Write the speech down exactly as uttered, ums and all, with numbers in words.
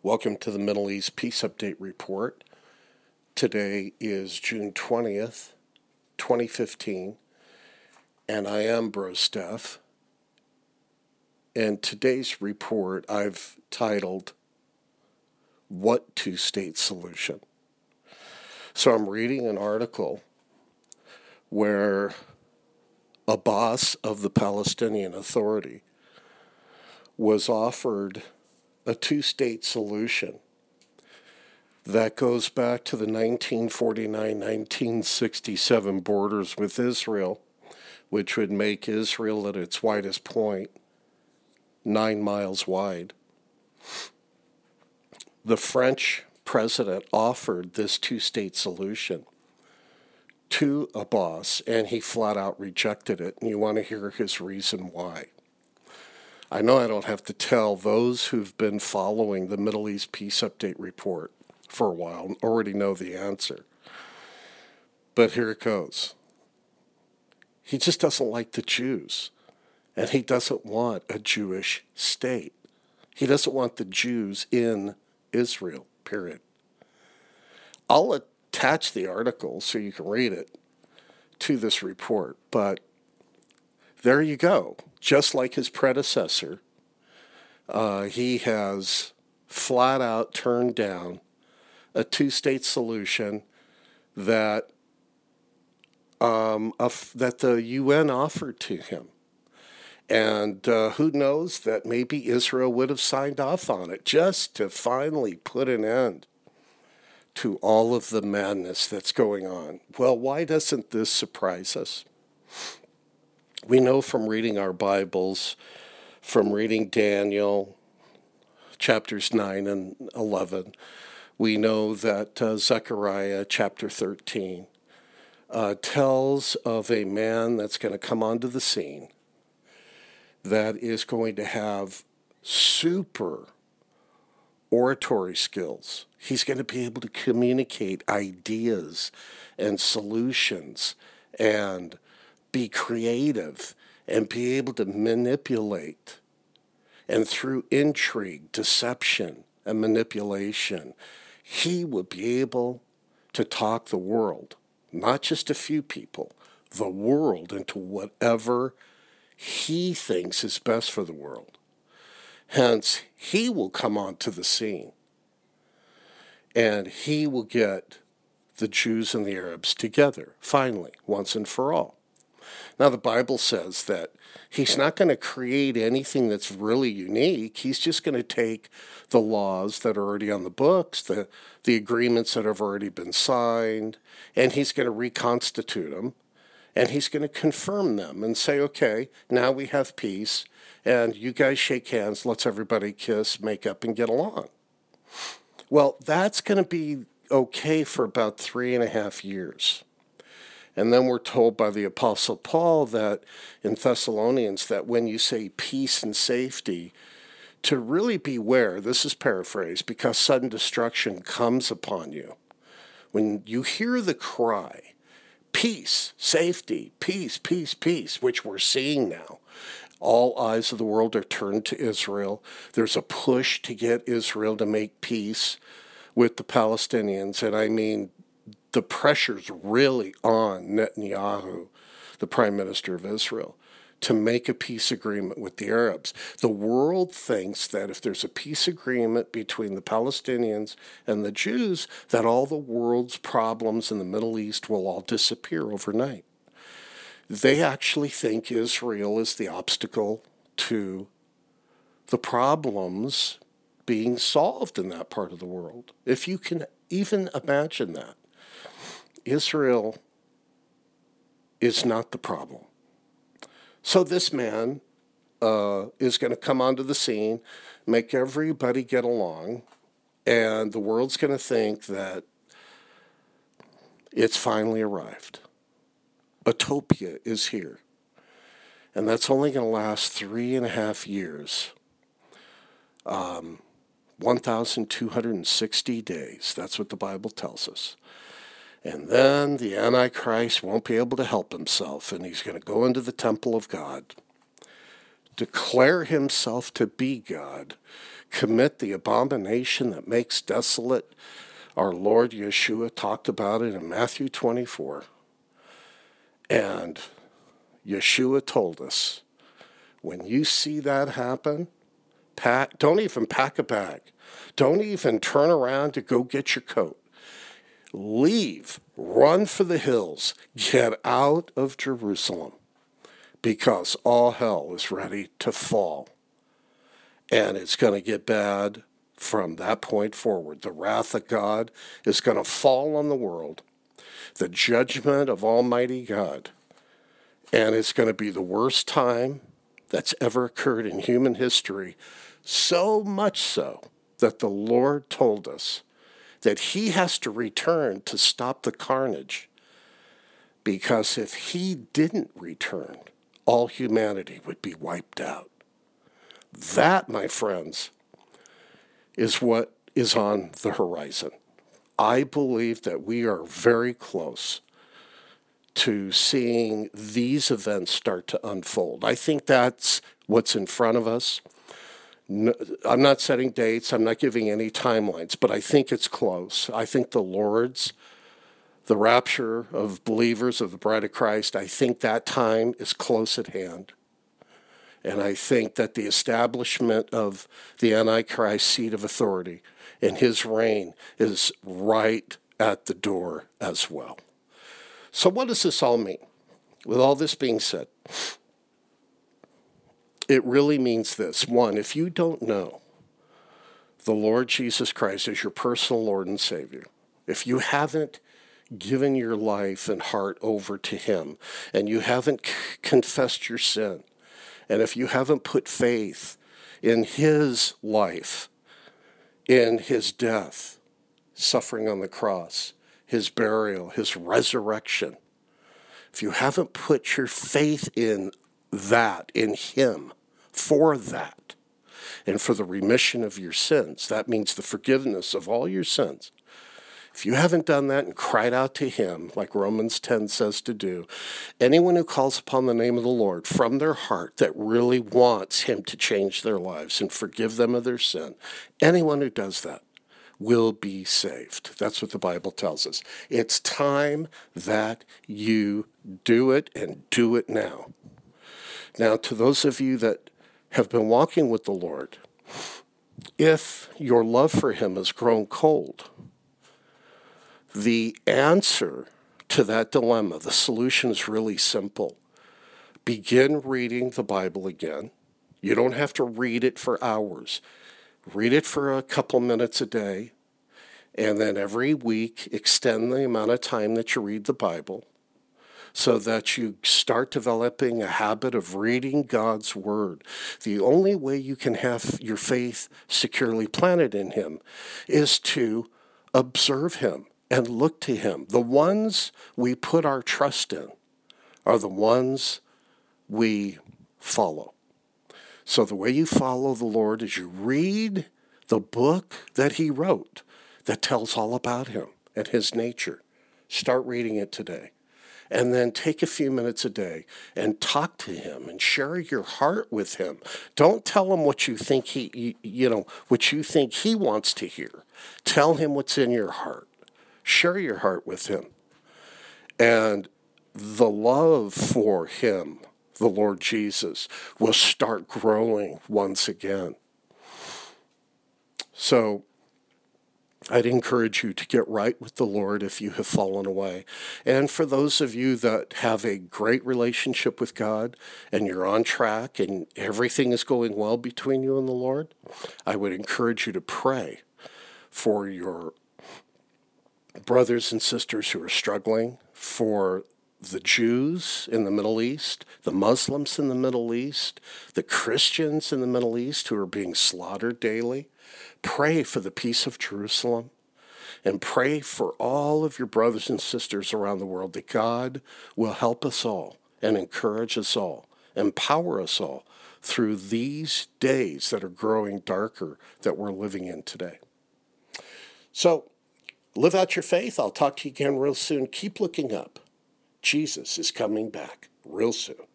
Welcome to the Middle East Peace Update Report. Today is June twentieth, twenty fifteen, and I am Bro Steph. And today's report I've titled, What Two-State Solution? So I'm reading an article where a boss of the Palestinian Authority was offered a two-state solution that goes back to the nineteen forty-nine nineteen sixty-seven borders with Israel, which would make Israel at its widest point nine miles wide. The French president offered this two-state solution to Abbas, and he flat out rejected it, and you want to hear his reason why. I know I don't have to tell those who've been following the Middle East Peace Update Report for a while already know the answer. But here it goes. He just doesn't like the Jews, and he doesn't want a Jewish state. He doesn't want the Jews in Israel, period. I'll attach the article so you can read it to this report, but there you go. Just like his predecessor, uh, he has flat out turned down a two-state solution that um, a, that the U N offered to him. And uh, who knows that maybe Israel would have signed off on it just to finally put an end to all of the madness that's going on. Well, why doesn't this surprise us? We know from reading our Bibles, from reading Daniel, chapters nine and eleven, we know that uh, Zechariah, chapter thirteen, uh, tells of a man that's going to come onto the scene that is going to have super oratory skills. He's going to be able to communicate ideas and solutions and be creative and be able to manipulate. And through intrigue, deception, and manipulation, he will be able to talk the world, not just a few people, the world into whatever he thinks is best for the world. Hence, he will come onto the scene, and he will get the Jews and the Arabs together, finally, once and for all. Now, the Bible says that he's not going to create anything that's really unique. He's just going to take the laws that are already on the books, the, the agreements that have already been signed, and he's going to reconstitute them, and he's going to confirm them and say, okay, now we have peace, and you guys shake hands, let's everybody kiss, make up, and get along. Well, that's going to be okay for about three and a half years. And then we're told by the Apostle Paul that in Thessalonians that when you say peace and safety, to really beware, this is paraphrased, because sudden destruction comes upon you. When you hear the cry, peace, safety, peace, peace, peace, which we're seeing now, all eyes of the world are turned to Israel. There's a push to get Israel to make peace with the Palestinians, and I mean, the pressure's really on Netanyahu, the Prime Minister of Israel, to make a peace agreement with the Arabs. The world thinks that if there's a peace agreement between the Palestinians and the Jews, that all the world's problems in the Middle East will all disappear overnight. They actually think Israel is the obstacle to the problems being solved in that part of the world, if you can even imagine that. Israel is not the problem. So this man uh, is going to come onto the scene, make everybody get along, and the world's going to think that it's finally arrived. Utopia is here. And that's only going to last three and a half years. Um, one thousand two hundred sixty days. That's what the Bible tells us. And then the Antichrist won't be able to help himself, and he's going to go into the temple of God, declare himself to be God, commit the abomination that makes desolate. Our Lord Yeshua talked about it in Matthew twenty-four. And Yeshua told us, when you see that happen, pack, don't even pack a bag. Don't even turn around to go get your coat. Leave, run for the hills, get out of Jerusalem, because all hell is ready to fall. And it's going to get bad from that point forward. The wrath of God is going to fall on the world, the judgment of Almighty God, and it's going to be the worst time that's ever occurred in human history, so much so that the Lord told us that he has to return to stop the carnage, because if he didn't return, all humanity would be wiped out. That, my friends, is what is on the horizon. I believe that we are very close to seeing these events start to unfold. I think that's what's in front of us. No, I'm not setting dates. I'm not giving any timelines, but I think it's close. I think the Lord's, the rapture of believers of the bride of Christ, I think that time is close at hand. And I think that the establishment of the Antichrist seat of authority and his reign is right at the door as well. So what does this all mean? With all this being said, it really means this. One, if you don't know the Lord Jesus Christ as your personal Lord and Savior, if you haven't given your life and heart over to him, and you haven't c- confessed your sin, and if you haven't put faith in his life, in his death, suffering on the cross, his burial, his resurrection, if you haven't put your faith in that, in him, for that, and for the remission of your sins, that means the forgiveness of all your sins. If you haven't done that and cried out to him, like Romans ten says to do, anyone who calls upon the name of the Lord from their heart that really wants him to change their lives and forgive them of their sin, anyone who does that will be saved. That's what the Bible tells us. It's time that you do it, and do it now. Now, to those of you that have been walking with the Lord, if your love for him has grown cold, the answer to that dilemma, the solution is really simple. Begin reading the Bible again. You don't have to read it for hours. Read it for a couple minutes a day, and then every week extend the amount of time that you read the Bible so that you start developing a habit of reading God's Word. The only way you can have your faith securely planted in him is to observe him and look to him. The ones we put our trust in are the ones we follow. So the way you follow the Lord is you read the book that he wrote that tells all about him and his nature. Start reading it today. And then take a few minutes a day and talk to him and share your heart with him. Don't tell him what you think he, you know, what you think he wants to hear. Tell him what's in your heart. Share your heart with him. And the love for him, the Lord Jesus, will start growing once again. So I'd encourage you to get right with the Lord if you have fallen away. And for those of you that have a great relationship with God and you're on track and everything is going well between you and the Lord, I would encourage you to pray for your brothers and sisters who are struggling, for the Jews in the Middle East, the Muslims in the Middle East, the Christians in the Middle East who are being slaughtered daily. Pray for the peace of Jerusalem, and pray for all of your brothers and sisters around the world that God will help us all and encourage us all, empower us all through these days that are growing darker that we're living in today. So, live out your faith. I'll talk to you again real soon. Keep looking up. Jesus is coming back real soon.